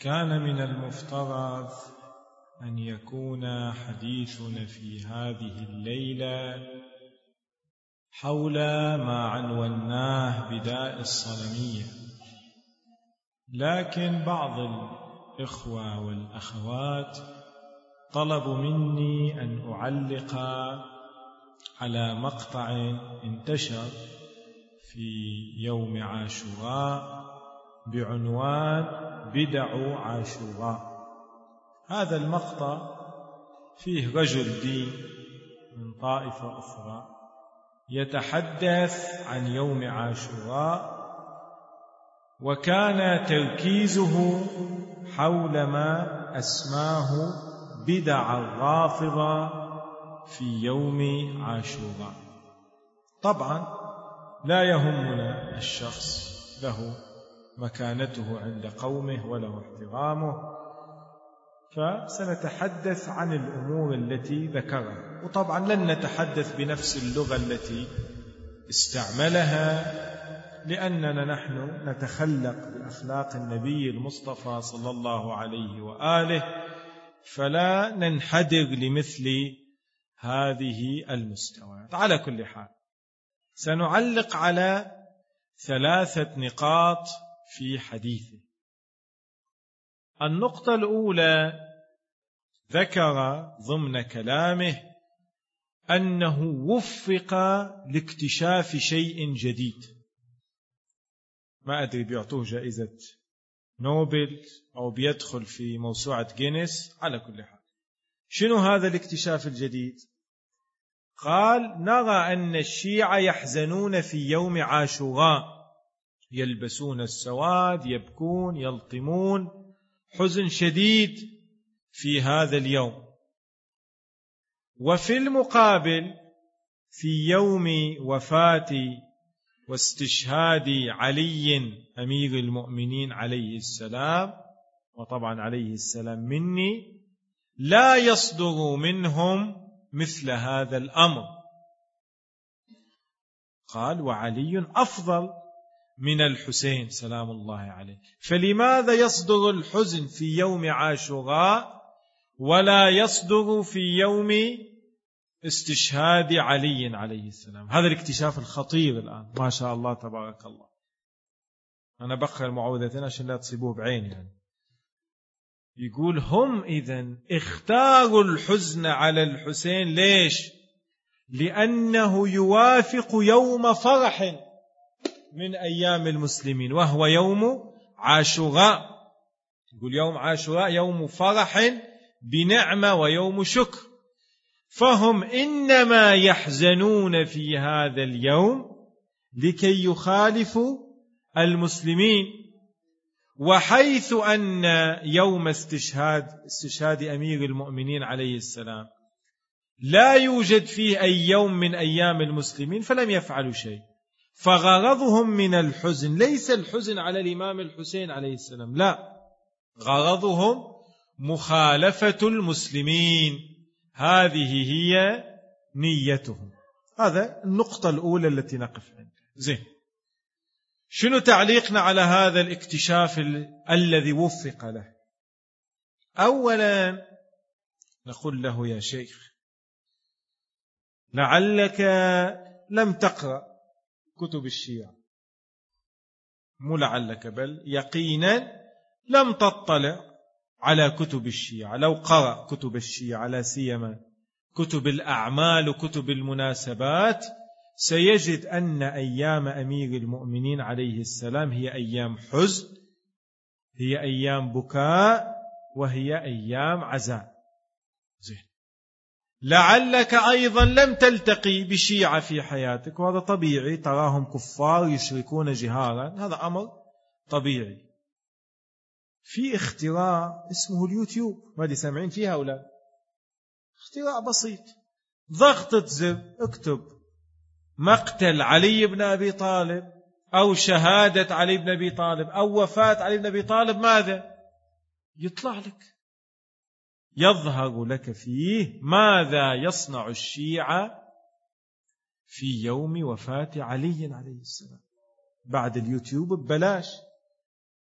كان من المفترض أن يكون حديثنا في هذه الليلة حول ما عنوناه بداء الصنمية، لكن بعض الإخوة والأخوات طلبوا مني أن أعلق على مقطع انتشر في يوم عاشوراء بعنوان بدع عاشوراء. هذا المقطع فيه رجل دين من طائفة أخرى يتحدث عن يوم عاشوراء، وكان تركيزه حول ما أسماه بدع الرافضة في يوم عاشوراء. طبعا لا يهمنا الشخص، له مكانته عند قومه وله احترامه، فسنتحدث عن الأمور التي ذكرها، وطبعا لن نتحدث بنفس اللغة التي استعملها، لأننا نحن نتخلق بأخلاق النبي المصطفى صلى الله عليه وآله، فلا ننحدر لمثل هذه المستويات. على كل حال سنعلق على 3 نقاط في حديثه. النقطة الأولى، ذكر ضمن كلامه أنه وفق لاكتشاف شيء جديد. ما أدري بيعطوه جائزة نوبل أو بيدخل في موسوعة جينيس. على كل حال، شنو هذا الاكتشاف الجديد؟ قال: نرى أن الشيعة يحزنون في يوم عاشوراء، يلبسون السواد، يبكون، يلطمون، حزن شديد في هذا اليوم. وفي المقابل في يوم وفاة واستشهاد علي أمير المؤمنين عليه السلام، وطبعا عليه السلام مني، لا يصدر منهم مثل هذا الأمر. قال: وعلي أفضل من الحسين سلام الله عليه، فلماذا يصدر الحزن في يوم عاشوراء ولا يصدر في يوم استشهاد علي عليه السلام؟ هذا الاكتشاف الخطير الآن، ما شاء الله تبارك الله. أنا بقرأ المعوذتين عشان لا تصيبوه بعين. يعني يقول هم إذن اختاروا الحزن على الحسين. ليش؟ لأنه يوافق يوم فرح من أيام المسلمين، وهو يوم عاشوراء. يقول يوم عاشوراء يوم فرح بنعمة ويوم شكر، فهم إنما يحزنون في هذا اليوم لكي يخالفوا المسلمين. وحيث أن يوم استشهاد أمير المؤمنين عليه السلام لا يوجد فيه أي يوم من أيام المسلمين، فلم يفعلوا شيء. فغرضهم من الحزن ليس الحزن على الإمام الحسين عليه السلام، لا، غرضهم مخالفة المسلمين. هذه هي نيتهم. هذا النقطة الأولى التي نقف عندها. زين، شنو تعليقنا على هذا الاكتشاف الذي وفق له؟ أولا نقول له: يا شيخ، لعلك لم تقرأ كتب الشيعة، مو لعلك بل يقينا لم تطلع على كتب الشيعة. لو قرأ كتب الشيعة، لا سيما كتب الأعمال وكتب المناسبات، سيجد أن أيام أمير المؤمنين عليه السلام هي أيام حزن، هي أيام بكاء، وهي أيام عزاء. زين، لعلك أيضا لم تلتقي بشيعة في حياتك، وهذا طبيعي، تراهم كفار يشركون جهارا، هذا أمر طبيعي. في اختراع اسمه اليوتيوب، ما دي سامعين فيها ولا؟ اختراع بسيط، ضغطة زر، اكتب مقتل علي بن أبي طالب أو شهادة علي بن أبي طالب أو وفاة علي بن أبي طالب، ماذا يطلع لك؟ يظهر لك فيه ماذا يصنع الشيعة في يوم وفاة علي عليه السلام. بعد اليوتيوب ببلاش،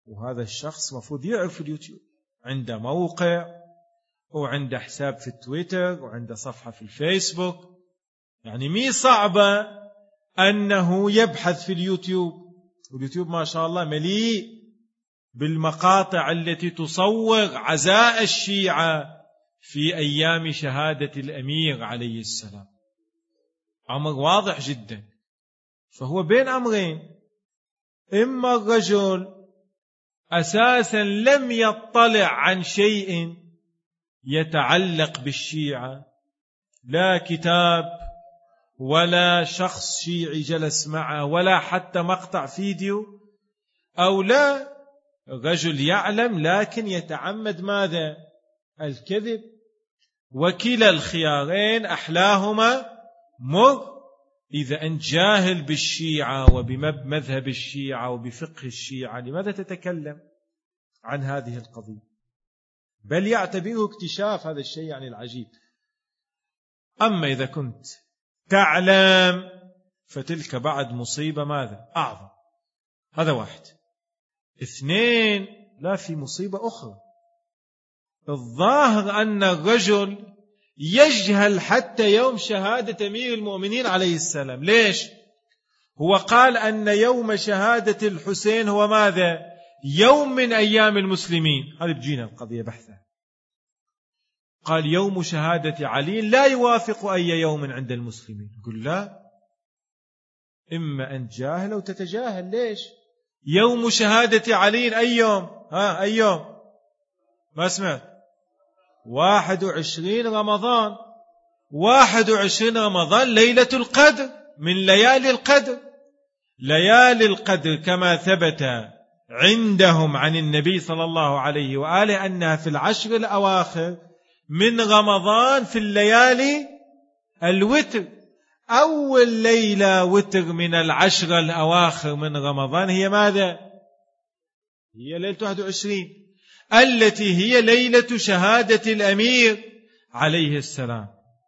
وهذا الشخص مفروض يعرف اليوتيوب، عنده موقع وعنده حساب في التويتر وعنده صفحة في الفيسبوك، يعني مي صعبة أنه يبحث في اليوتيوب. واليوتيوب ما شاء الله مليء بالمقاطع التي تصور عزاء الشيعة في أيام شهادة الأمير عليه السلام، أمر واضح جدا. فهو بين أمرين، إما الرجل أساسا لم يطلع عن شيء يتعلق بالشيعة، لا كتاب ولا شخص شيعي جلس معه ولا حتى مقطع فيديو، أو لا رجل يعلم لكن يتعمد ماذا؟ الكذب. وكلا الخيارين أحلاهما مر. إذا أنت جاهل بالشيعة وبمذهب الشيعة وبفقه الشيعة، لماذا تتكلم عن هذه القضية؟ بل يعتبره اكتشاف هذا الشيء يعني العجيب. أما إذا كنت تعلم فتلك بعد مصيبة ماذا؟ أعظم. هذا واحد. اثنين، لا، في مصيبة أخرى. الظاهر أن الرجل يجهل حتى يوم شهادة أمير المؤمنين عليه السلام. ليش؟ هو قال أن يوم شهادة الحسين هو ماذا؟ يوم من أيام المسلمين. هذه بجينا القضية بحثها. قال يوم شهادة علي لا يوافق أي يوم عند المسلمين. قل لا، إما أن تجاهل أو تتجاهل. ليش؟ يوم شهادة علي أي يوم؟ أي يوم؟ ما سمعت. 21 رمضان. 21 رمضان ليلة القدر، من ليالي القدر. ليالي القدر كما ثبت عندهم عن النبي صلى الله عليه وآله أنها في العشر الأواخر من رمضان، في الليالي الوتر. أول ليلة وتر من العشر الأواخر من رمضان هي ماذا؟ هي ليلة 21، التي هي ليلة شهادة الأمير عليه السلام.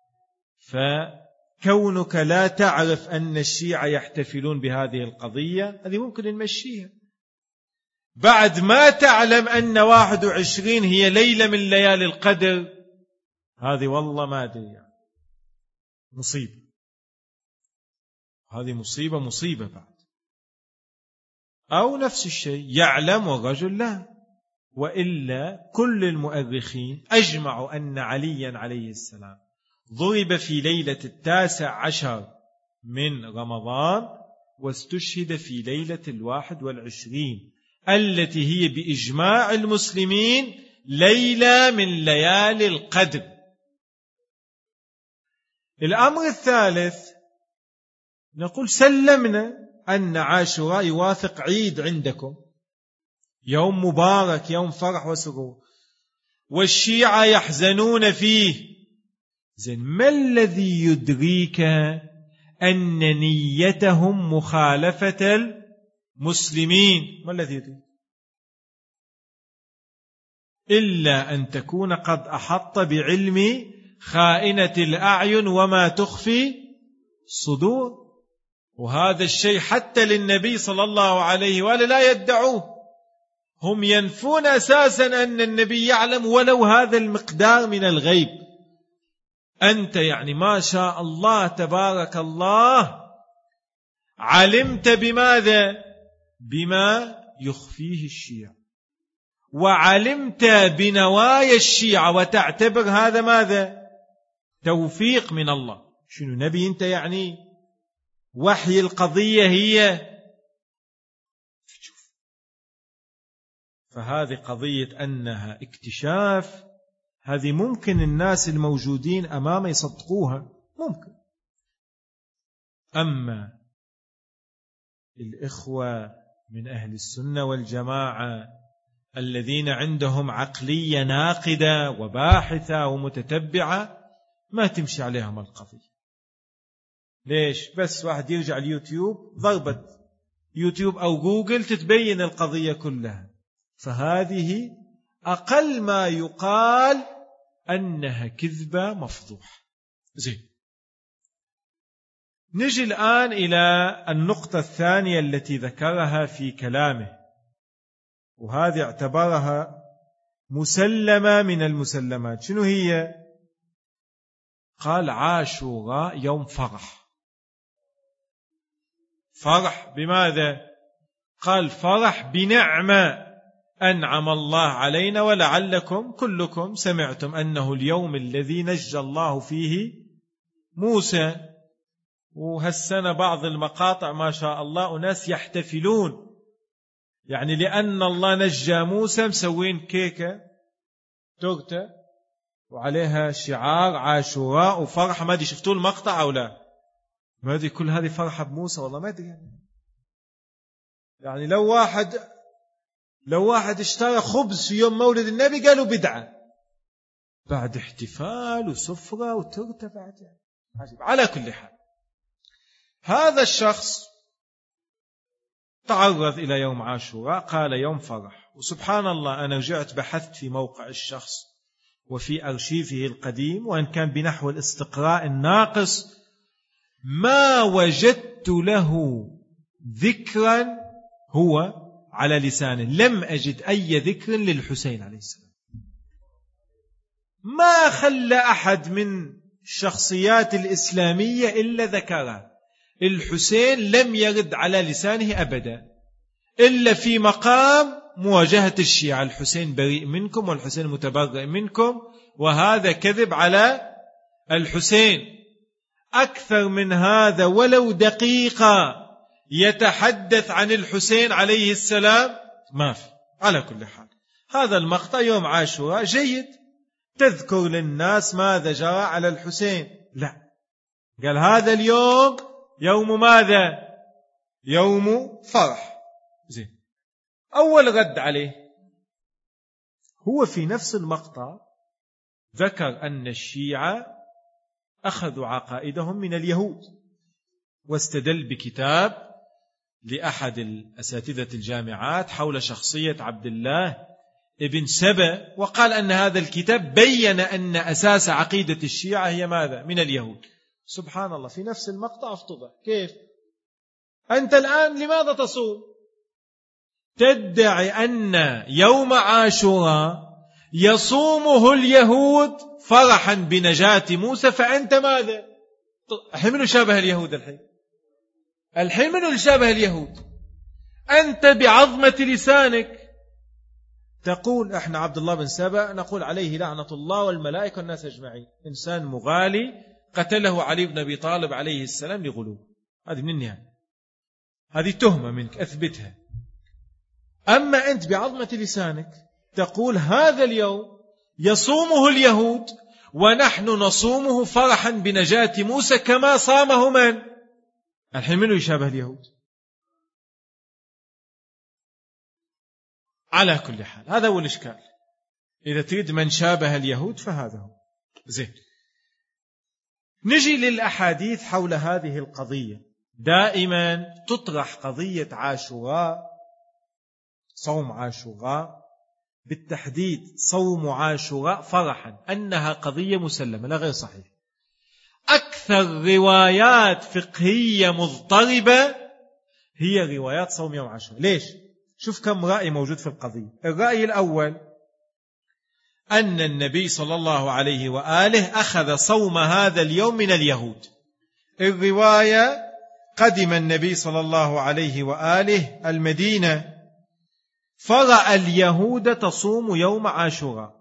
فكونك لا تعرف أن الشيعة يحتفلون بهذه القضية، هذه ممكن نمشيها. بعد ما تعلم أن 21 هي ليلة من ليالي القدر، هذه والله ما أدري يعني مصيبة. هذه مصيبة بعد. أو نفس الشيء يعلم والرجل لا. وإلا كل المؤرخين أجمعوا أن عليا عليه السلام ضرب في ليلة 19 من رمضان، واستشهد في ليلة 21 التي هي بإجماع المسلمين ليلة من ليالي القدر. الأمر الثالث، نقول سلمنا أن عاشوراء يوافق عيد عندكم، يوم مبارك، يوم فرح وسرور، والشيعة يحزنون فيه. زين، ما الذي يدريك أن نيتهم مخالفة المسلمين؟ ما الذي يدريك؟ إلا أن تكون قد أحط بعلم خائنة الأعين وما تخفي الصدور. وهذا الشيء حتى للنبي صلى الله عليه وآله لا يدعوه. هم ينفون أساسا أن النبي يعلم ولو هذا المقدار من الغيب. أنت يعني ما شاء الله تبارك الله علمت بماذا؟ بما يخفيه الشيعة، وعلمت بنوايا الشيعة، وتعتبر هذا ماذا؟ توفيق من الله. شنو نبي أنت يعني؟ وحي القضية هي. فهذه قضية أنها اكتشاف، هذه ممكن الناس الموجودين أمامه يصدقوها، ممكن. أما الإخوة من أهل السنة والجماعة الذين عندهم عقلية ناقدة وباحثة ومتتبعة، ما تمشي عليهم القضية. ليش؟ بس واحد يرجع اليوتيوب، ضربة يوتيوب أو جوجل تتبين القضية كلها. فهذه أقل ما يقال أنها كذبة مفضوحة. زين، نجي الآن إلى النقطة الثانية التي ذكرها في كلامه. وهذه اعتبرها مسلمة من المسلمات. شنو هي؟ قال عاشوراء يوم فرح. فرح بماذا؟ قال فرح بنعمة أنعم الله علينا، ولعلكم كلكم سمعتم أنه اليوم الذي نجى الله فيه موسى. وهالسنة بعض المقاطع ما شاء الله أناس يحتفلون، يعني لأن الله نجى موسى مسوين كيكة تورتة وعليها شعار عاشوراء وفرحة. ما أدري شفتوا المقطع أو لا؟ ما أدري كل هذه فرحة بموسى والله ما أدري. يعني لو واحد اشترى خبز في يوم مولد النبي قالوا بدعة، بعد احتفال وسفرة وتورتة بعد. على كل حال هذا الشخص تعرض إلى يوم عاشوراء قال يوم فرح. وسبحان الله أنا رجعت بحثت في موقع الشخص وفي أرشيفه القديم، وإن كان بنحو الاستقراء الناقص ما وجدت له ذكرا هو على لسانه. لم أجد أي ذكر للحسين عليه السلام. ما خلى أحد من الشخصيات الإسلامية إلا ذكرها. الحسين لم يرد على لسانه أبدا إلا في مقام مواجهة الشيعة. الحسين بريء منكم والحسين متبرئ منكم، وهذا كذب على الحسين. أكثر من هذا ولو دقيقة يتحدث عن الحسين عليه السلام ما في. على كل حال هذا المقطع يوم عاشوراء جيد، تذكر للناس ماذا جرى على الحسين. لا، قال هذا اليوم يوم ماذا؟ يوم فرح. زين، أول رد عليه هو في نفس المقطع ذكر أن الشيعة أخذوا عقائدهم من اليهود، واستدل بكتاب لأحد الأساتذة الجامعات حول شخصية عبد الله ابن سبأ، وقال أن هذا الكتاب بين أن أساس عقيدة الشيعة هي ماذا؟ من اليهود. سبحان الله، في نفس المقطع افتضح. كيف أنت الآن لماذا تصوم؟ تدعي أن يوم عاشوراء يصومه اليهود فرحا بنجاة موسى، فأنت ماذا؟ الحين منو شابه اليهود؟ الحين منو شابه اليهود؟ أنت بعظمة لسانك تقول احنا عبد الله بن سبأ نقول عليه لعنة الله والملائكة والناس أجمعين، إنسان مغالي قتله علي بن أبي طالب عليه السلام لغلو. هذه من النهاية، هذه تهمة منك أثبتها. أما أنت بعظمة لسانك تقول هذا اليوم يصومه اليهود ونحن نصومه فرحا بنجاة موسى كما صامه من؟ الحين منه يشابه اليهود؟ على كل حال هذا هو الإشكال. إذا تريد من شابه اليهود فهذا هو. زين، نجي للأحاديث حول هذه القضية. دائما تطرح قضية عاشوراء، صوم عاشوراء بالتحديد، صوم عاشوراء فرحا، أنها قضية مسلمة لا غير صحيح. أكثر روايات فقهية مضطربة هي روايات صوم يوم عاشوراء. ليش؟ شوف كم رأي موجود في القضية. الرأي الأول أن النبي صلى الله عليه وآله أخذ صوم هذا اليوم من اليهود. الرواية قدم النبي صلى الله عليه وآله المدينة فرأى اليهود تصوم يوم عاشوراء،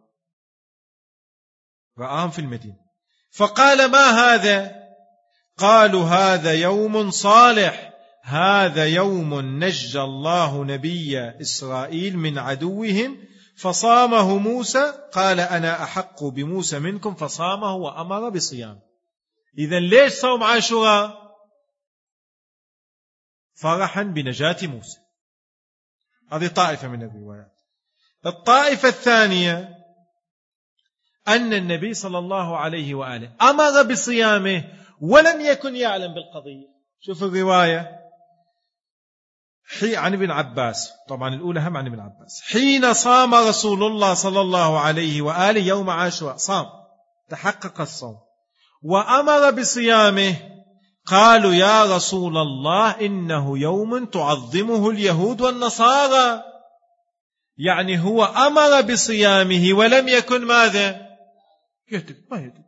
رآهم في المدينة، فقال ما هذا؟ قالوا هذا يوم صالح، هذا يوم نجى الله نبي إسرائيل من عدوهم فصامه موسى، قال أنا أحق بموسى منكم فصامه وأمر بصيام. إذن ليش صوم عاشوراء؟ فرحا بنجاة موسى. هذه طائفة من الروايات. الطائفة الثانية أن النبي صلى الله عليه وآله أمر بصيامه ولم يكن يعلم بالقضية. شوف الرواية عن ابن عباس، طبعا الأولى هم عن ابن عباس، حين صام رسول الله صلى الله عليه وآله يوم عاشوراء، صام تحقق الصوم وأمر بصيامه، قالوا يا رسول الله إنه يوم تعظمه اليهود والنصارى، يعني هو أمر بصيامه ولم يكن ماذا؟ ما يدري.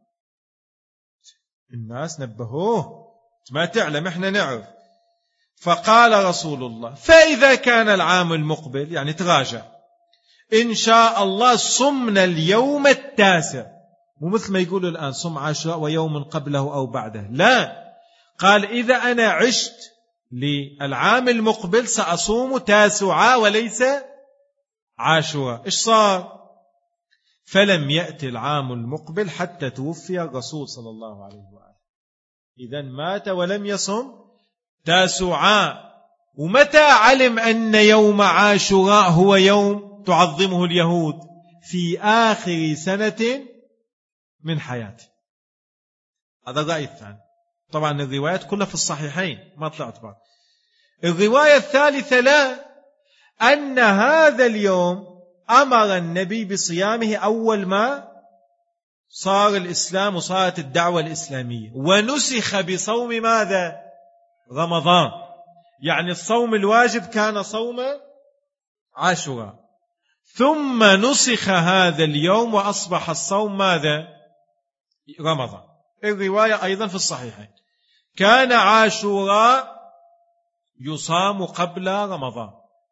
الناس نبهوه، ما تعلم، احنا نعرف. فقال رسول الله: فإذا كان العام المقبل، يعني تراجع، إن شاء الله صمنا اليوم 9. مو مثل ما يقولوا الآن صم عاشوراء ويوم قبله أو بعده، لا، قال إذا أنا عشت للعام المقبل سأصوم 9 وليس عاشوراء. إيش صار؟ فلم يأتي العام المقبل حتى توفي الرسول صلى الله عليه وآله. إذن مات ولم يصم 9. ومتى علم أن يوم عاشوراء هو يوم تعظمه اليهود؟ في آخر سنة من حياته. هذا الرأي الثاني. طبعا الروايات كلها في الصحيحين، ما طلعت بعض. الرواية الثالثة لا، أن هذا اليوم أمر النبي بصيامه أول ما صار الإسلام وصارت الدعوة الإسلامية، ونسخ بصوم ماذا؟ رمضان. يعني الصوم الواجب كان صوم عاشوراء، ثم نسخ هذا اليوم وأصبح الصوم ماذا؟ رمضان. الرواية أيضا في الصحيحين كان عاشوراء يصام قبل رمضان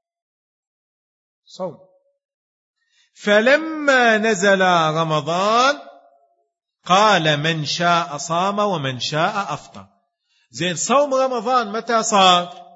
صوم. فلما نزل رمضان قال: من شاء صام ومن شاء أفطر. زين، صوم رمضان متى صار؟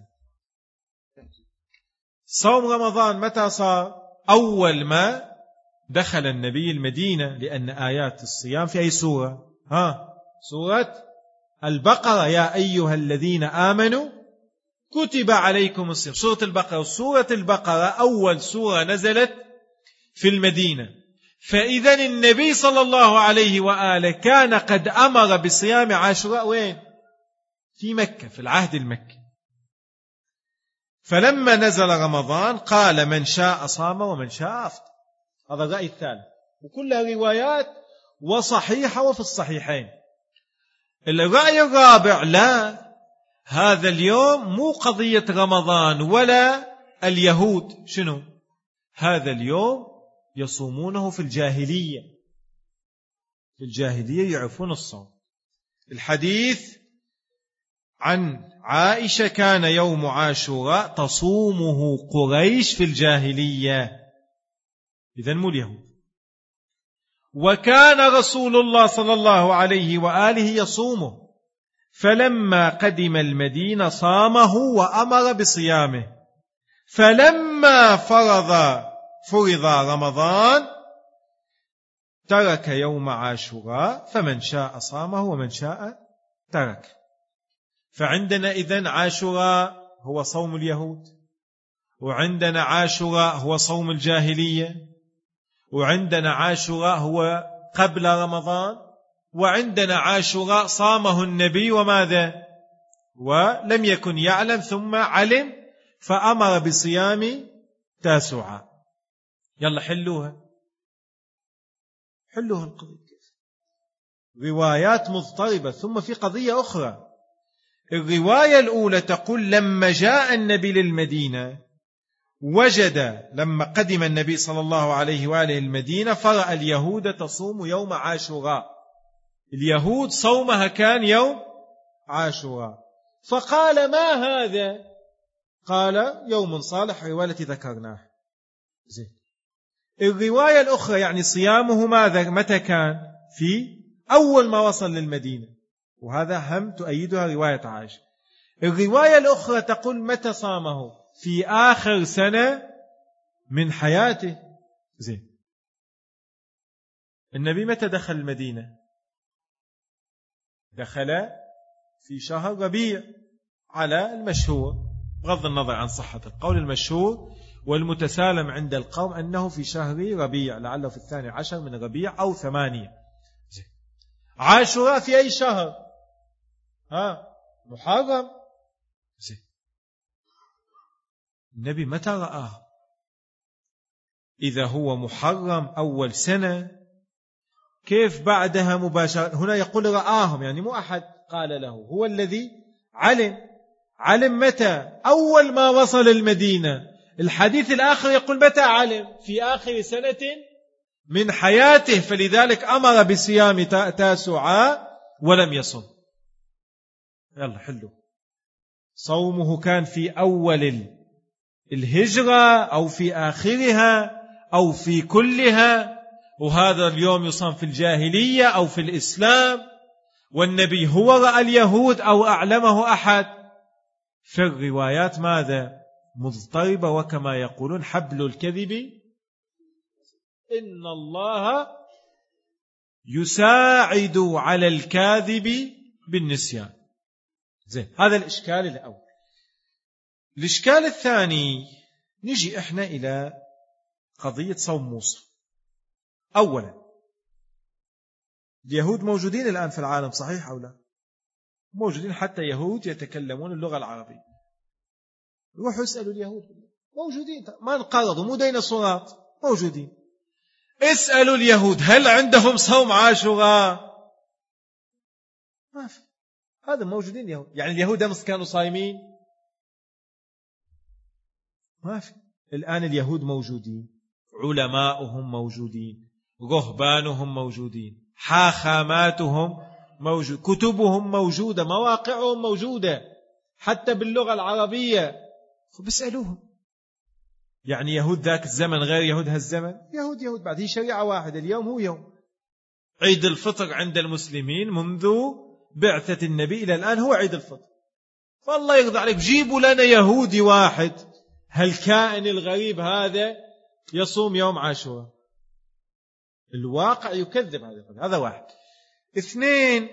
صوم رمضان متى صار؟ أول ما دخل النبي المدينة، لأن آيات الصيام في أي سورة؟ سورة البقرة: يا أيها الذين آمنوا كتب عليكم الصيام. سورة البقرة. وسورة البقرة أول سورة نزلت في المدينة. فإذا النبي صلى الله عليه وآله كان قد أمر بصيام عاشوراء وين؟ في مكة، في العهد المكي. فلما نزل رمضان قال: من شاء صام ومن شاء أفطر. هذا الرأي الثالث، وكلها روايات وصحيحة وفي الصحيحين. الرأي الرابع: لا، هذا اليوم مو قضية رمضان ولا اليهود. شنو؟ هذا اليوم يصومونه في الجاهلية. في الجاهلية يعرفون الصوم. الحديث عن عائشة: كان يوم عاشوراء تصومه قريش في الجاهلية، إذن مو اليهود. وكان رسول الله صلى الله عليه وآله يصومه، فلما قدم المدينة صامه وأمر بصيامه. فلما فرض رمضان ترك يوم عاشوراء، فمن شاء صامه ومن شاء ترك. فعندنا إذن عاشوراء هو صوم اليهود، وعندنا عاشوراء هو صوم الجاهلية، وعندنا عاشوراء هو قبل رمضان، وعندنا عاشوراء صامه النبي وماذا؟ ولم يكن يعلم ثم علم فأمر بصيام 9. يلا حلوها القضية. روايات مضطربة. ثم في قضية أخرى. الرواية الأولى تقول: لما جاء النبي للمدينة وجد، لما قدم النبي صلى الله عليه وآله المدينة، فرأى اليهود تصوم يوم عاشوراء. اليهود صومها كان يوم عاشوراء. فقال: ما هذا؟ قال: يوم صالح، رواية التي ذكرناها. زين. الرواية الأخرى يعني صيامه ماذا؟ متى كان؟ في أول ما وصل للمدينة، وهذا هم تؤيدها رواية عائشة. الرواية الأخرى تقول متى صامه؟ في آخر سنة من حياته. زين. النبي متى دخل المدينة؟ دخل في شهر ربيع على المشهور، بغض النظر عن صحة القول، المشهور والمتسالم عند القوم أنه في شهر ربيع، لعله في 12 من ربيع أو 8. عاشوراء في أي شهر؟ محرم. النبي متى رآه؟ إذا هو محرم أول سنة، كيف بعدها مباشرة؟ هنا يقول رآهم، يعني مو أحد قال له، هو الذي علم متى؟ أول ما وصل المدينة. الحديث الآخر يقول متى علم؟ في آخر سنة من حياته، فلذلك أمر بصيام تاسعاء ولم يصم. يلا حلو. صومه كان في أول الهجرة أو في آخرها أو في كلها، وهذا اليوم يصام في الجاهلية أو في الإسلام، والنبي هو رأى اليهود أو أعلمه أحد. في الروايات ماذا؟ مضطربة، وكما يقولون حبل الكذب إن الله يساعد على الكاذب بالنسيان. زين، هذا الإشكال الأول. الإشكال الثاني، نجي إحنا إلى قضية صوم موسى. أولا، اليهود موجودين الآن في العالم، صحيح أو لا؟ موجودين، حتى يهود يتكلمون اللغة العربية. روحوا اسألوا اليهود، موجودين، ما انقرضوا، مو ديناصورات، موجودين. اسألوا اليهود هل عندهم صوم عاشوراء؟ ما في. هذا موجودين اليهود. يعني اليهود أمس كانوا صايمين؟ ما في. الآن اليهود موجودين، علماؤهم موجودين، رهبانهم موجودين، حاخاماتهم موجود، كتبهم موجودة، مواقعهم موجودة، حتى باللغة العربية. فبسألوهم. يعني يهود ذاك الزمن غير يهود هالزمن؟ يهود بعد، هي شريعة واحدة. اليوم هو يوم عيد الفطر عند المسلمين منذ بعثة النبي إلى الآن هو عيد الفطر. فالله يرضى عليك، جيبوا لنا يهودي واحد هالكائن الغريب هذا يصوم يوم عاشوراء. الواقع يكذب هذا واحد. اثنين،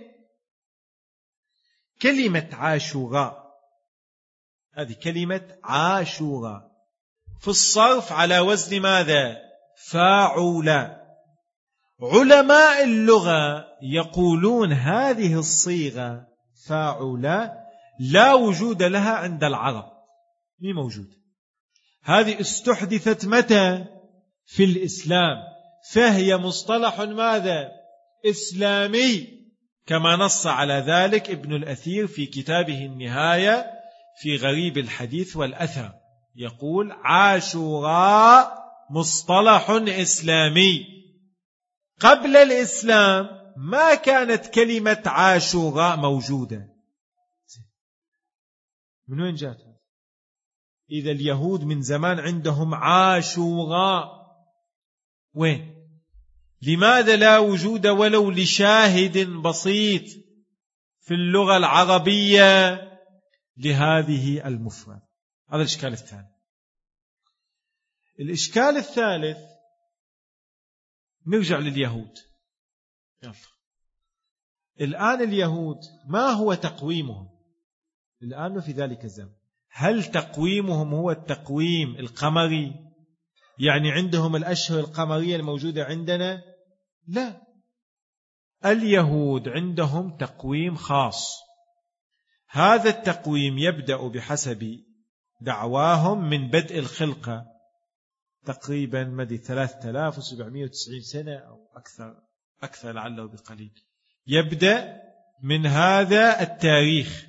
كلمة عاشوراء، هذه كلمة عاشوراء في الصرف على وزن ماذا؟ فاعولا. علماء اللغة يقولون هذه الصيغة فاعولا لا وجود لها عند العرب، مي موجود. هذه استحدثت متى؟ في الإسلام، فهي مصطلح ماذا؟ إسلامي، كما نص على ذلك ابن الأثير في كتابه النهاية في غريب الحديث والأثر. يقول عاشوراء مصطلح إسلامي. قبل الإسلام ما كانت كلمة عاشوراء موجودة. من وين جاءت؟ إذا اليهود من زمان عندهم عاشوراء، وين؟ لماذا لا وجود ولو لشاهد بسيط في اللغة العربية لهذه المفرد؟ هذا الإشكال الثاني. الإشكال الثالث، نرجع لليهود. يلا. الآن اليهود ما هو تقويمهم الآن في ذلك الزمن؟ هل تقويمهم هو التقويم القمري؟ يعني عندهم الأشهر القمرية الموجودة عندنا؟ لا، اليهود عندهم تقويم خاص. هذا التقويم يبدأ بحسب دعواهم من بدء الخلقة تقريبا مدى 3790 سنة أو أكثر لعله بقليل. يبدأ من هذا التاريخ،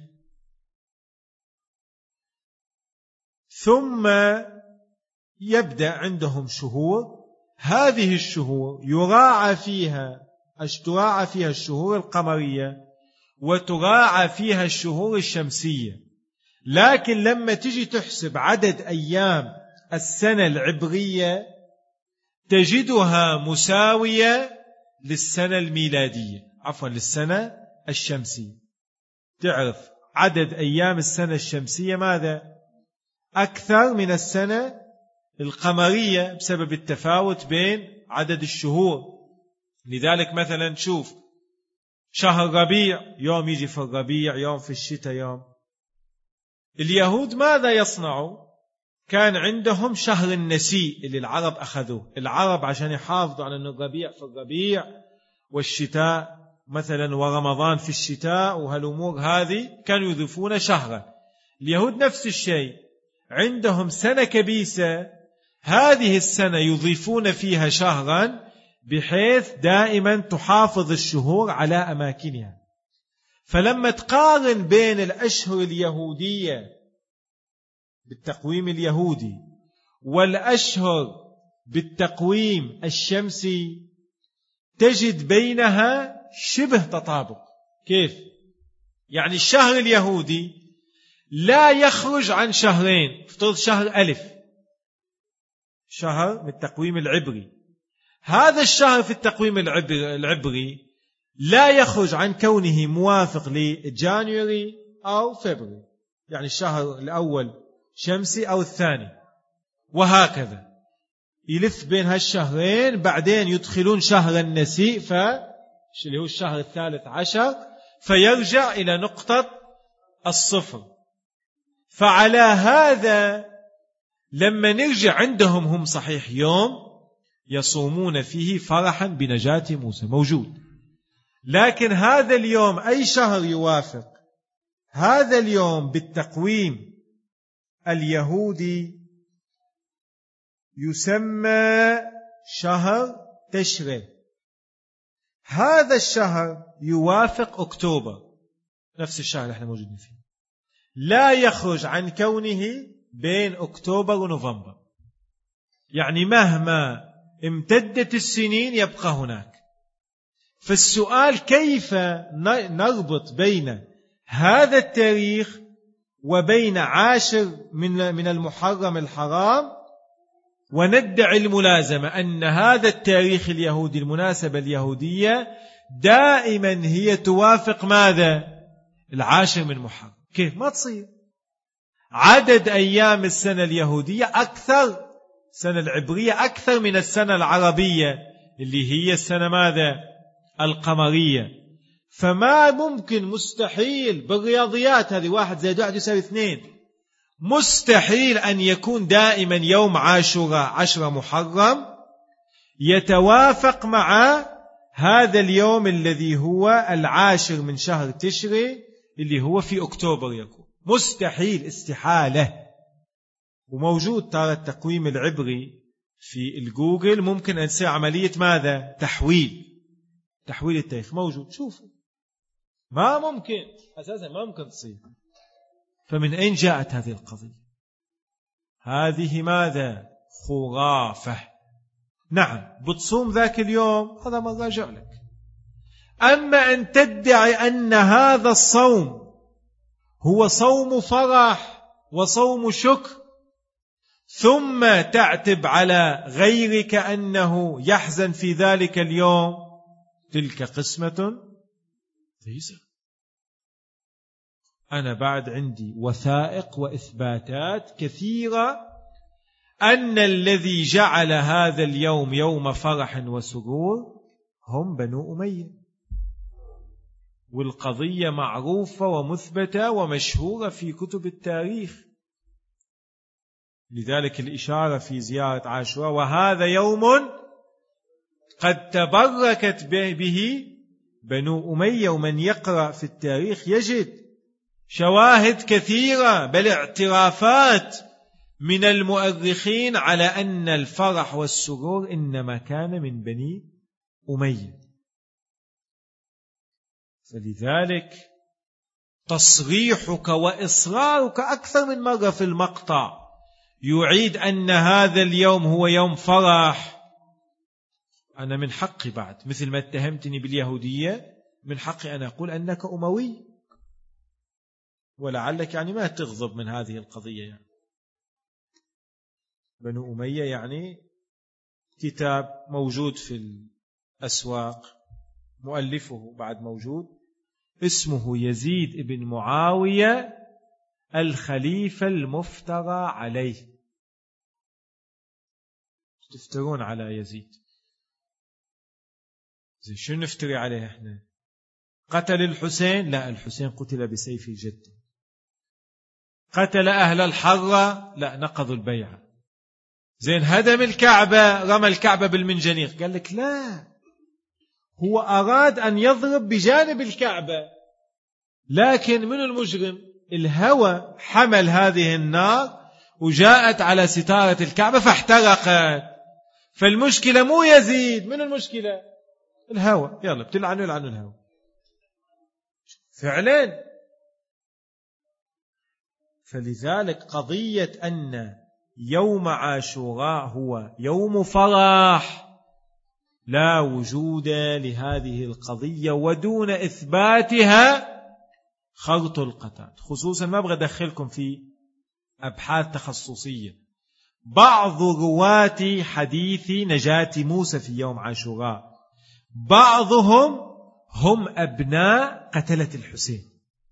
ثم يبدأ عندهم شهور. هذه الشهور يراعى فيها الشهور القمرية وتراعى فيها الشهور الشمسية. لكن لما تجي تحسب عدد أيام السنة العبرية تجدها مساوية للسنة الميلادية، للسنة الشمسية. تعرف عدد أيام السنة الشمسية ماذا؟ أكثر من السنة القمرية بسبب التفاوت بين عدد الشهور. لذلك مثلا شوف شهر ربيع يوم يجي في الربيع، يوم في الشتاء يوم. اليهود ماذا يصنعوا؟ كان عندهم شهر النسيء اللي العرب أخذوه. العرب عشان يحافظوا على أن الربيع في الربيع والشتاء مثلا ورمضان في الشتاء وهالأمور هذه كانوا يضيفون شهرا. اليهود نفس الشيء، عندهم سنة كبيسة، هذه السنة يضيفون فيها شهرا بحيث دائما تحافظ الشهور على أماكنها. فلما تقارن بين الأشهر اليهودية بالتقويم اليهودي والأشهر بالتقويم الشمسي تجد بينها شبه تطابق. كيف؟ يعني الشهر اليهودي لا يخرج عن شهرين، افترض شهر ألف، شهر من التقويم العبري، هذا الشهر في التقويم العبري لا يخرج عن كونه موافق لجانيوري أو فبراير، يعني الشهر الأول شمسي أو الثاني، وهكذا يلف بين هالشهرين، بعدين يدخلون شهر النسيء اللي هو الشهر الثالث عشر، فيرجع إلى نقطة الصفر. فعلى هذا لما نرجع عندهم هم صحيح يوم يصومون فيه فرحا بنجاة موسى موجود، لكن هذا اليوم أي شهر يوافق هذا اليوم بالتقويم اليهودي يسمى شهر تشرين. هذا الشهر يوافق أكتوبر، نفس الشهر اللي احنا موجودين فيه، لا يخرج عن كونه بين أكتوبر ونوفمبر، يعني مهما امتدت السنين يبقى هناك. فالسؤال كيف نربط بين هذا التاريخ وبين عاشر من المحرم الحرام وندعي الملازمة أن هذا التاريخ اليهودي، المناسبة اليهودية دائما هي توافق ماذا؟ العاشر من محرم. كيف؟ ما تصير. عدد أيام السنة اليهودية أكثر، السنة العبرية أكثر من السنة العربية اللي هي السنة ماذا؟ القمرية. فما ممكن، مستحيل بالرياضيات هذه 1 زائد 1 يساوي 2، مستحيل أن يكون دائما يوم عاشوراء 10 محرم يتوافق مع هذا اليوم الذي هو العاشر من شهر تشري اللي هو في أكتوبر يكون. مستحيل، استحالة. وموجود ترى التقويم العبري في الجوجل، ممكن أن تصير عملية ماذا؟ تحويل التاريخ موجود، شوفوا. ما ممكن، أساسا ما ممكن تصير. فمن أين جاءت هذه القضية؟ هذه ماذا؟ خرافة. نعم بتصوم ذاك اليوم، هذا ما راجع لك. أما أن تدعي أن هذا الصوم هو صوم فرح وصوم شكر، ثم تعتب على غيرك أنه يحزن في ذلك اليوم، تلك قسمة ضيزى. أنا بعد عندي وثائق وإثباتات كثيرة أن الذي جعل هذا اليوم يوم فرح وسرور هم بنو أمية، والقضية معروفة ومثبتة ومشهورة في كتب التاريخ. لذلك الإشارة في زيارة عاشوراء: وهذا يوم قد تبركت به بنو أمية. ومن يقرأ في التاريخ يجد شواهد كثيرة، بل اعترافات من المؤرخين على أن الفرح والسرور إنما كان من بني أمية. فلذلك تصريحك وإصرارك أكثر من مرة في المقطع يعيد أن هذا اليوم هو يوم فرح. أنا من حقي بعد، مثل ما اتهمتني باليهودية، من حقي أن أقول أنك أموي، ولعلك يعني ما تغضب من هذه القضية. يعني بنو أمية يعني كتاب موجود في الأسواق، مؤلفه بعد موجود، اسمه يزيد بن معاوية الخليفة المفترى عليه. تفترون على يزيد، زي شو نفتري عليه احنا؟ قتل الحسين؟ لا، الحسين قتل بسيف الجد. قتل أهل الحرة؟ لا، نقضوا البيعة. زين هدم الكعبة، رمى الكعبة بالمنجنيق؟ قال لك لا، هو أراد أن يضرب بجانب الكعبة، لكن من المجرم؟ الهوى حمل هذه النار وجاءت على ستارة الكعبة فاحترقت. فالمشكلة مو يزيد، من المشكلة؟ الهوى. يلا بتلعنوا يلعنوا الهوى فعلا. فلذلك قضية أن يوم عاشوراء هو يوم فرح لا وجود لهذه القضية، ودون إثباتها خرط القتاد. خصوصا ما أبغى أدخلكم في أبحاث تخصصية. بعض رواة حديث نجاة موسى في يوم عاشوراء بعضهم هم أبناء قتلة الحسين.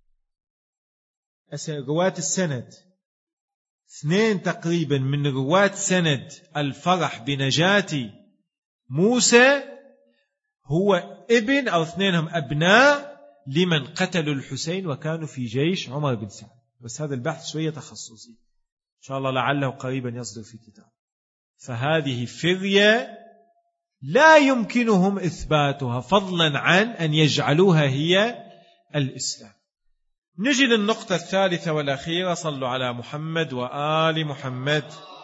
رواة السند 2 تقريبا من رواة سند الفرح بنجاة موسى هو ابن أو 2 هم أبناء لمن قتلوا الحسين وكانوا في جيش عمر بن سعد. بس هذا البحث شوية تخصصي إن شاء الله لعله قريبا يصدر في كتاب. فهذه فرية لا يمكنهم إثباتها فضلا عن أن يجعلوها هي الإسلام. نجي للنقطة الثالثة والأخيرة. صلوا على محمد وآل محمد.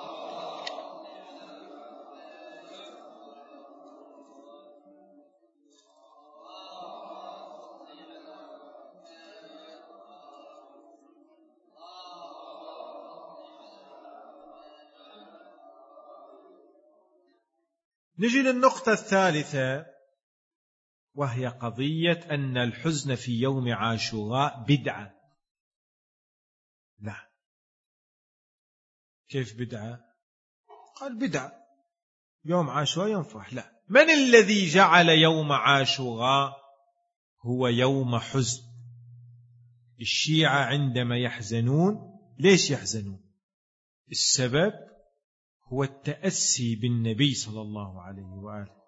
نجي للنقطة الثالثة وهي قضية أن الحزن في يوم عاشوراء بدعة. لا، كيف بدعة؟ قال بدعة يوم عاشوراء يوم فرح. لا، من الذي جعل يوم عاشوراء هو يوم حزن؟ الشيعة عندما يحزنون ليش يحزنون؟ السبب هو التأسي بالنبي صلى الله عليه وآله.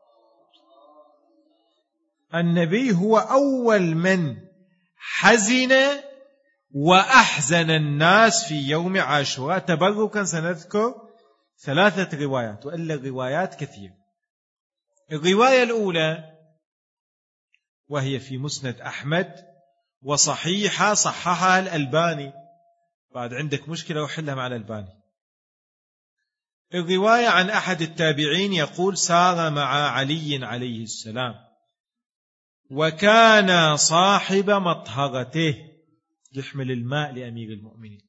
النبي هو أول من حزن وأحزن الناس في يوم عاشوراء. تبركا سنذكر 3 روايات، وإلا الروايات كثير. الرواية الأولى وهي في مسند أحمد وصحيحة صححها الألباني. بعد عندك مشكلة وحلها مع الألباني. الرواية عن أحد التابعين يقول: سار مع علي عليه السلام وكان صاحب مطهرته يحمل الماء لأمير المؤمنين،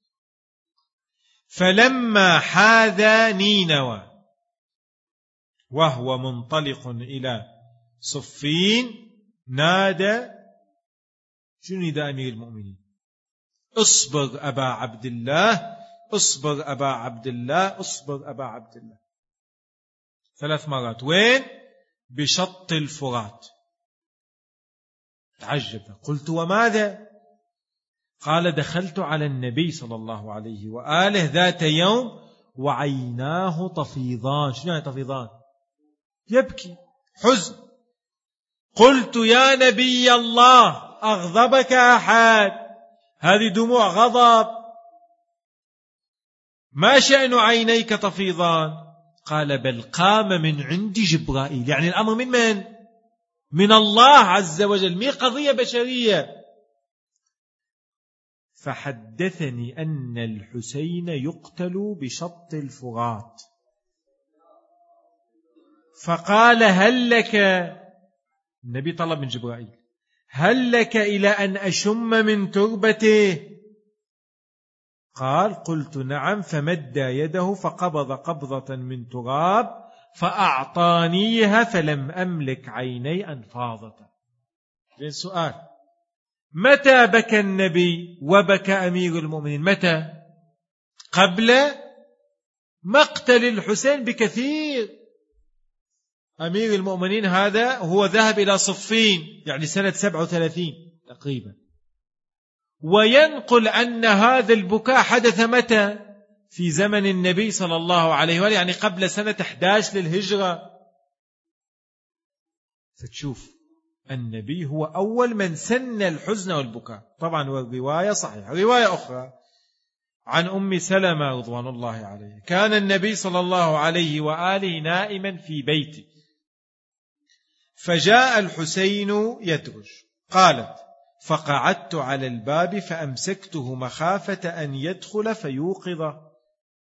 فلما حاذى نينوى وهو منطلق إلى صفين نادى جند أمير المؤمنين: اصبر أبا عبد الله، اصبر أبا عبد الله، اصبر أبا عبد الله 3 مرات. وين؟ بشط الفرات. تعجب، قلت: وماذا؟ قال: دخلت على النبي صلى الله عليه وآله ذات يوم وعيناه تفيضان. شنو يعني تفيضان؟ يبكي، حزن. قلت: يا نبي الله، أغضبك أحد؟ هذه دموع غضب، ما شأن عينيك تفيضان؟ قال: بل قام من عندي جبرائيل. يعني الأمر من؟ من الله عز وجل، مي قضية بشرية. فحدثني أن الحسين يقتل بشط الفرات. فقال: هل لك، النبي طلب من جبرائيل: هل لك إلى أن أشم من تربته؟ قال: قلت: نعم. فمد يده فقبض قبضة من تراب فأعطانيها فلم أملك عيني أن فاضت. سؤال: متى بكى النبي وبكى أمير المؤمنين؟ متى؟ قبل مقتل الحسين بكثير. أمير المؤمنين هذا هو ذهب إلى صفين يعني سنة 37 تقريبا، وينقل أن هذا البكاء حدث متى؟ في زمن النبي صلى الله عليه وآله، يعني قبل سنة 11 للهجرة. فتشوف النبي هو أول من سن الحزن والبكاء. طبعا والرواية صحيحة. رواية أخرى عن أم سلمة رضوان الله عليه: كان النبي صلى الله عليه وآله نائما في بيته فجاء الحسين يدرج. قالت: فقعدت على الباب فأمسكته مخافة أن يدخل فيوقظه.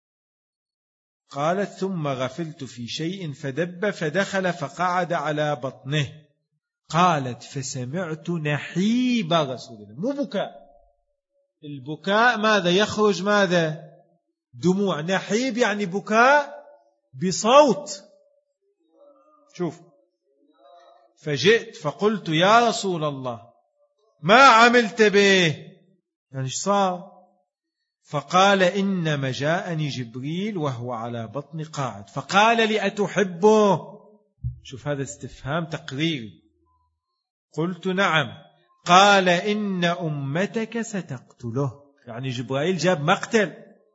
قالت: ثم غفلت في شيء فدب فدخل فقعد على بطنه. قالت: فسمعت نحيب رسول الله. مو بكاء، البكاء ماذا يخرج؟ ماذا؟ دموع. نحيب يعني بكاء بصوت. شوف، فجئت فقلت يا رسول الله ما عملت به؟ يعني ايش صار؟ فقال إنما جاءني جبريل وهو على بطن قاعد فقال لي أتحبه؟ شوف هذا استفهام تقريري. قلت نعم. قال إن أمتك ستقتله، يعني جبرائيل جاب مقتل.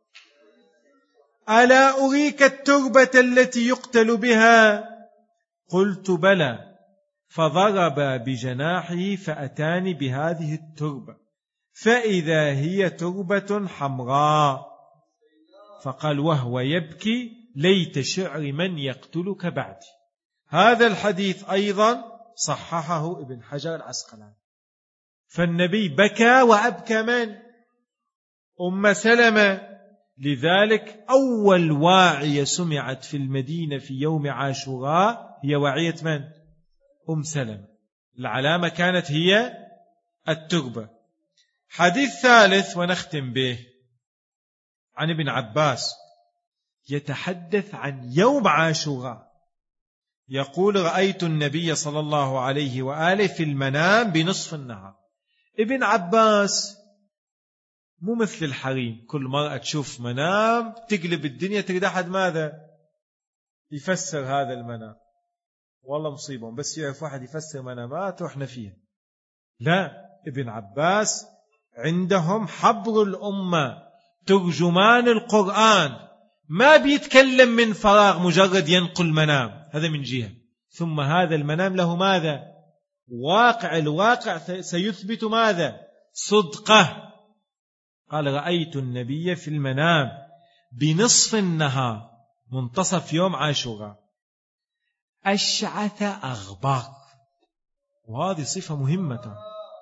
ألا أريك التربة التي يقتل بها؟ قلت بلى. فضرب بجناحه فأتاني بهذه التربة فإذا هي تربة حمراء. فقال وهو يبكي ليت شعر من يقتلك بعدي. هذا الحديث أيضا صححه ابن حجر العسقلاني. فالنبي بكى وأبكى من؟ أم سلمة. لذلك أول واعية سمعت في المدينة في يوم عاشوراء هي واعية من؟ أم سلمة. العلامة كانت هي التربة. حديث ثالث ونختم به، عن ابن عباس يتحدث عن يوم عاشوراء. يقول رأيت النبي صلى الله عليه وآله في المنام بنصف النهار. ابن عباس مو مثل الحريم، كل مرة تشوف منام تقلب الدنيا تريد أحد ماذا يفسر هذا المنام. والله مصيبة بس يعرف واحد يفسر منامات وإحنا فيها. لا، ابن عباس عندهم حبر الأمة، ترجمان القرآن، ما بيتكلم من فراغ مجرد ينقل منام. هذا من جهة. ثم هذا المنام له ماذا؟ واقع. الواقع سيثبت ماذا؟ صدقه. قال رأيت النبي في المنام بنصف النهار منتصف يوم عاشوراء أشعث أغبر، وهذه صفة مهمة،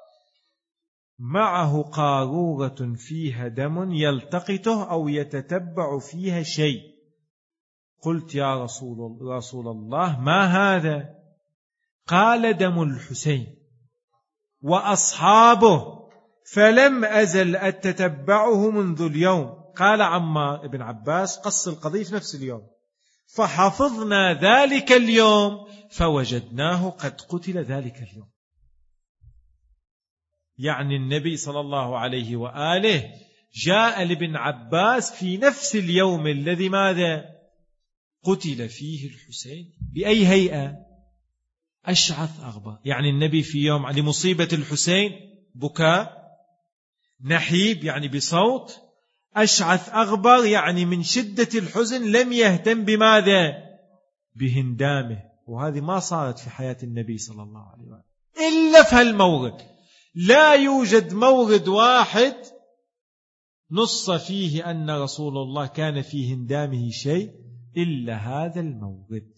معه قارورة فيها دم يلتقطه أو يتتبع فيها شيء. قلت يا رسول الله ما هذا؟ قال دم الحسين وأصحابه فلم أزل أتتبعه منذ اليوم. قال عمار ابن عباس قص القضية في نفس اليوم، فحفظنا ذلك اليوم فوجدناه قد قتل ذلك اليوم. يعني النبي صلى الله عليه وآله جاء لابن عباس في نفس اليوم الذي ماذا؟ قتل فيه الحسين. بأي هيئة؟ أشعث أغبر. يعني النبي في يوم لمصيبة الحسين بكاء، نحيب يعني بصوت، أشعث أغبر يعني من شدة الحزن لم يهتم بماذا؟ بهندامه. وهذه ما صارت في حياة النبي صلى الله عليه وآله إلا في هالمورد. لا يوجد مورد واحد نص فيه أن رسول الله كان في هندامه شيء إلا هذا المورد.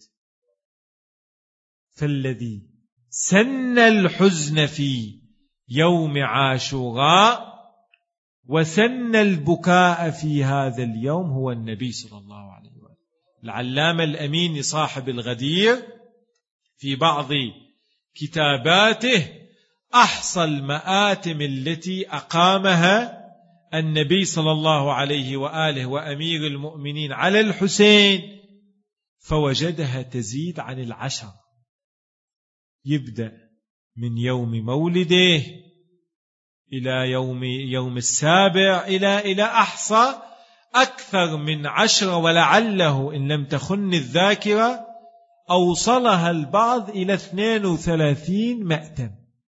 فالذي سن الحزن في يوم عاشوراء وسن البكاء في هذا اليوم هو النبي صلى الله عليه وسلم. العلامة الأمين صاحب الغدير في بعض كتاباته أحصى المآتم التي أقامها النبي صلى الله عليه وآله وأمير المؤمنين على الحسين فوجدها تزيد عن 10. يبدأ من يوم مولده إلى يوم 7 إلى أحصى أكثر من 10، ولعله إن لم تخن الذاكرة أوصلها البعض إلى 32 مأتم،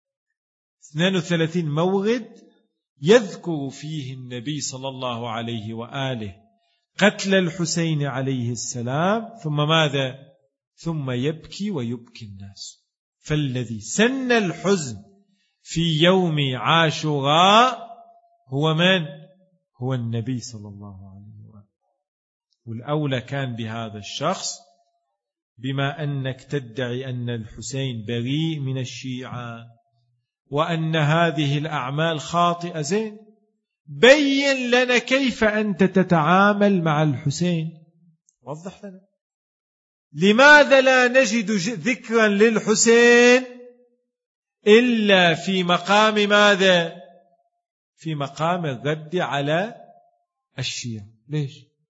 32 مورد يذكر فيه النبي صلى الله عليه وآله قتل الحسين عليه السلام، ثم ماذا؟ ثم يبكي ويبكي الناس. فالذي سن الحزن في يوم عاشوراء هو من؟ هو النبي صلى الله عليه وآله. والأولى كان بهذا الشخص، بما أنك تدعي أن الحسين بريء من الشيعة وأن هذه الأعمال خاطئة، زين بين لنا كيف أنت تتعامل مع الحسين، وضح لنا. لماذا لا نجد ذكرا للحسين إلا في مقام ماذا؟ في مقام الرد على الشيعة. ليش؟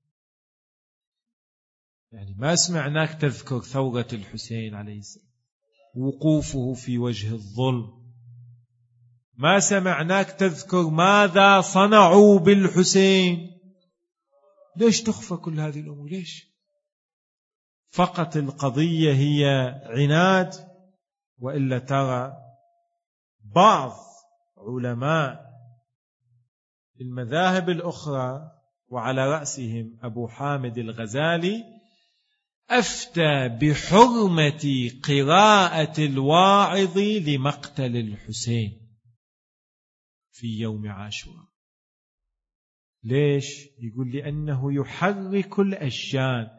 يعني ما سمعناك تذكر ثورة الحسين عليه السلام، وقوفه في وجه الظلم، ما سمعناك تذكر ماذا صنعوا بالحسين. ليش تخفى كل هذه الأمور؟ ليش؟ فقط القضية هي عناد؟ وإلا ترى بعض علماء المذاهب الأخرى وعلى رأسهم أبو حامد الغزالي أفتى بحرمة قراءة الواعظ لمقتل الحسين في يوم عاشوراء. ليش؟ يقول لأنه يحرك الأشجان.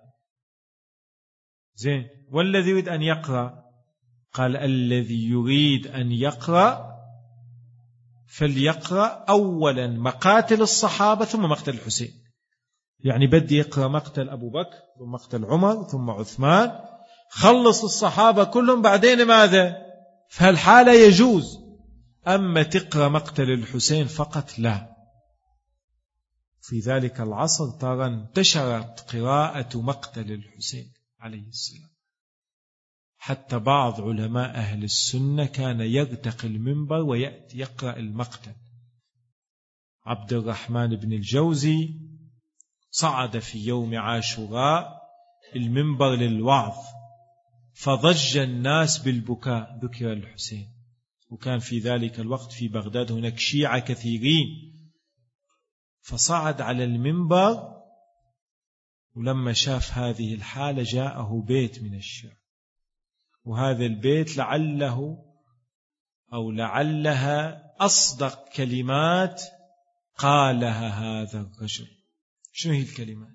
زين، والذي يريد أن يقرأ؟ قال الذي يريد أن يقرأ فليقرأ أولا مقاتل الصحابة ثم مقتل الحسين. يعني بدي يقرأ مقتل أبو بكر ثم مقتل عمر ثم عثمان، خلص الصحابة كلهم بعدين ماذا؟ فهالحالة يجوز. أما تقرأ مقتل الحسين فقط لا. في ذلك العصر ترى انتشرت قراءة مقتل الحسين عليه السلام، حتى بعض علماء أهل السنة كان يرتقي المنبر ويأتي يقرأ المقتل. عبد الرحمن بن الجوزي صعد في يوم عاشوراء المنبر للوعظ، فضج الناس بالبكاء، ذكر الحسين. وكان في ذلك الوقت في بغداد هناك شيعة كثيرين، فصعد على المنبر، ولما شاف هذه الحالة جاءه بيت من الشعر، وهذا البيت لعله أو لعلها أصدق كلمات قالها هذا الرجل. شنو هي الكلمات؟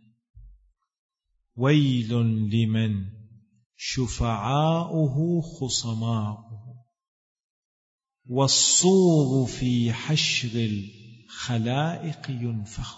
ويل لمن شفعاؤه خصماؤه، والصور في حشر الخلائق ينفخ.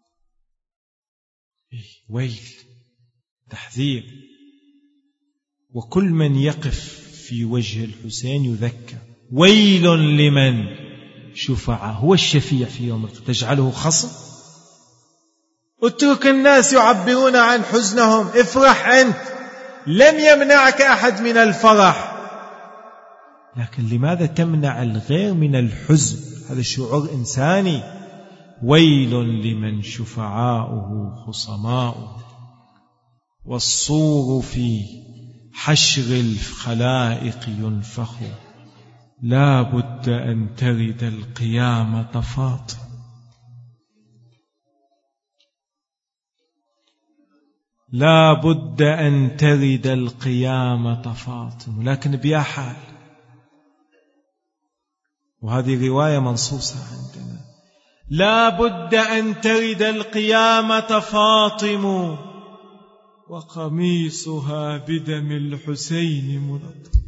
ويل، تحذير. وكل من يقف في وجه الحسين يذكر. ويل لمن شفعه، هو الشفيع في يوم القيامة، تجعله خصم؟ اترك الناس يعبرون عن حزنهم، افرح أنت، لم يمنعك أحد من الفرح، لكن لماذا تمنع الغير من الحزن؟ هذا شعور إنساني. ويل لمن شفعاؤه خصماؤه، والصور في حشر الخلائق ينفخ، لا بد أن ترد القيامة فاطمة. لا بد أن ترد القيامة فاطمة، لكن بيا حال. وهذه رواية منصوصة عندنا. لا بد أن ترد القيامة فاطمة وقميصها بدم الحسين منطق.